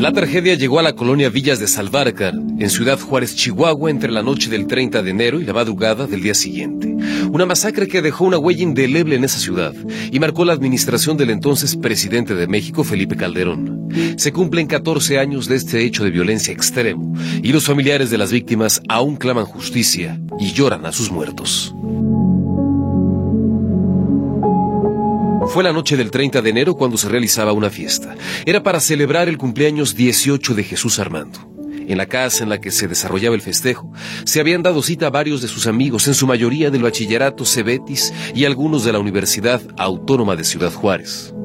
La tragedia llegó a la colonia Villas de Salvarcar, en Ciudad Juárez, Chihuahua, entre la noche del 30 de enero y la madrugada del día siguiente. Una masacre que dejó una huella indeleble en esa ciudad y marcó la administración del entonces presidente de México, Felipe Calderón. Se cumplen 14 años de este hecho de violencia extremo y los familiares de las víctimas aún claman justicia y lloran a sus muertos. Fue la noche del 30 de enero cuando se realizaba una fiesta. Era para celebrar el cumpleaños 18 de Jesús Armando. En la casa en la que se desarrollaba el festejo, se habían dado cita a varios de sus amigos, en su mayoría del bachillerato Cebetis y algunos de la Universidad Autónoma de Ciudad Juárez.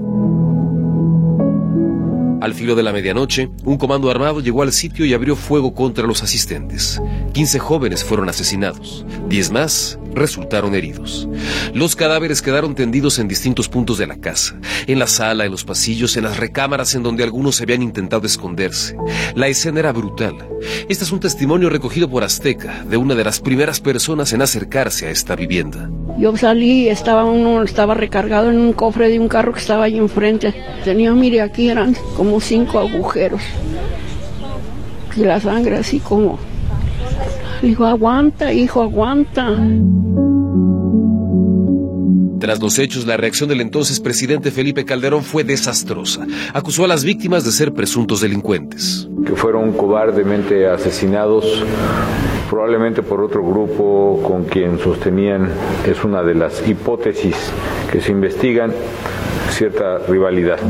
Al filo de la medianoche, un comando armado llegó al sitio y abrió fuego contra los asistentes. 15 jóvenes fueron asesinados, 10 más resultaron heridos. Los cadáveres quedaron tendidos en distintos puntos de la casa, en la sala, en los pasillos, en las recámaras en donde algunos habían intentado esconderse. La escena era brutal. Este es un testimonio recogido por Azteca, de una de las primeras personas en acercarse a esta vivienda. Yo salí, estaba recargado en un cofre de un carro que estaba ahí enfrente. Tenía, mire, aquí eran como 5 agujeros. Y la sangre así como... Dijo, aguanta, hijo, aguanta. Tras los hechos, la reacción del entonces presidente Felipe Calderón fue desastrosa. Acusó a las víctimas de ser presuntos delincuentes. Que fueron cobardemente asesinados, probablemente por otro grupo con quien sostenían, es una de las hipótesis que se investigan, cierta rivalidad.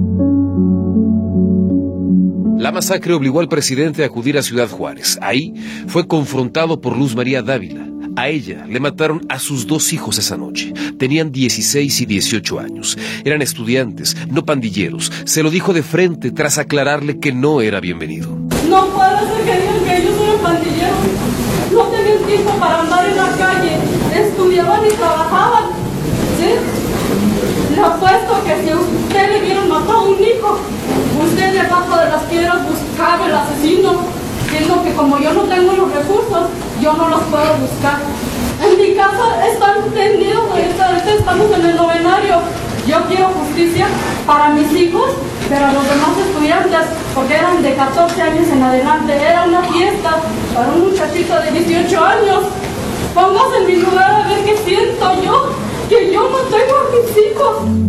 La masacre obligó al presidente a acudir a Ciudad Juárez. Ahí fue confrontado por Luz María Dávila. A ella le mataron a sus 2 hijos esa noche. Tenían 16 y 18 años. Eran estudiantes, no pandilleros. Se lo dijo de frente tras aclararle que no era bienvenido. No puede ser que digan que ellos eran pandilleros. No tenían tiempo para andar en la calle. Estudiaban y trabajaban. ¿Sí? Le apuesto que si a usted le hubieran matado a un hijo, usted debajo de las piedras buscaba el asesino, siendo que como yo no tengo los recursos, yo no los puedo buscar. En mi casa están tendidos, estamos en el novenario. Yo quiero justicia para mis hijos, pero los demás estudiantes, porque eran de 14 años en adelante, era una fiesta para un muchachito de 18 años. Póngase en mi lugar a ver qué siento yo, que yo no tengo a mis hijos.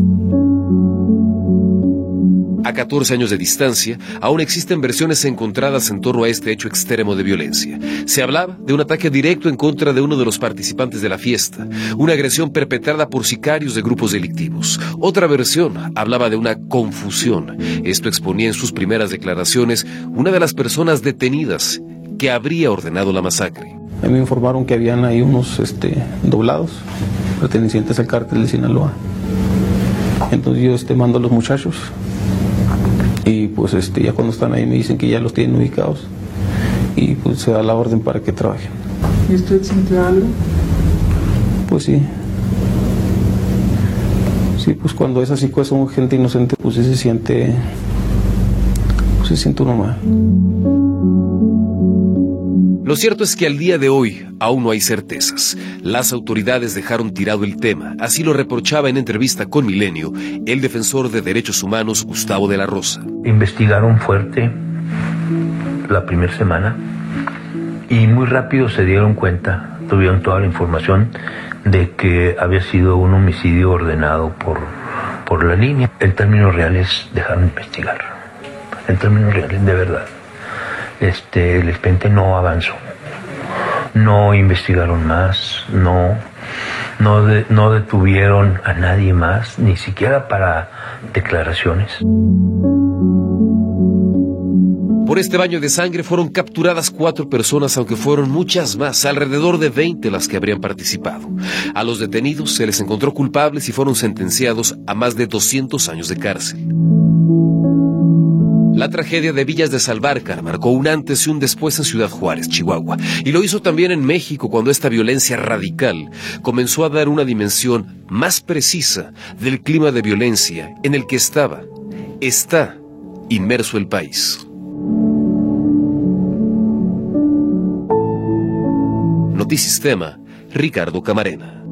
A 14 años de distancia, aún existen versiones encontradas en torno a este hecho extremo de violencia. Se hablaba de un ataque directo en contra de uno de los participantes de la fiesta, una agresión perpetrada por sicarios de grupos delictivos. Otra versión hablaba de una confusión. Esto exponía en sus primeras declaraciones una de las personas detenidas que habría ordenado la masacre. A mí me informaron que habían ahí unos doblados, pertenecientes al cártel de Sinaloa. Entonces yo mando a los muchachos. Y pues ya cuando están ahí me dicen que ya los tienen ubicados y pues se da la orden para que trabajen. ¿Y usted sintió algo? Pues sí. Sí, pues cuando es así, pues son gente inocente, pues sí se siente uno mal. Lo cierto es que al día de hoy aún no hay certezas. Las autoridades dejaron tirado el tema. Así lo reprochaba en entrevista con Milenio el defensor de derechos humanos Gustavo de la Rosa. Investigaron fuerte la primera semana y muy rápido se dieron cuenta, tuvieron toda la información de que había sido un homicidio ordenado por la línea. El término real es dejar de investigar. En términos reales, de verdad. El expediente no avanzó, no investigaron más, no detuvieron a nadie más, ni siquiera para declaraciones. Por este baño de sangre fueron capturadas 4 personas, aunque fueron muchas más, alrededor de 20 las que habrían participado. A los detenidos se les encontró culpables y fueron sentenciados a más de 200 años de cárcel. La tragedia de Villas de Salvarcar marcó un antes y un después en Ciudad Juárez, Chihuahua, y lo hizo también en México cuando esta violencia radical comenzó a dar una dimensión más precisa del clima de violencia en el que está inmerso el país. Notisistema, Ricardo Camarena.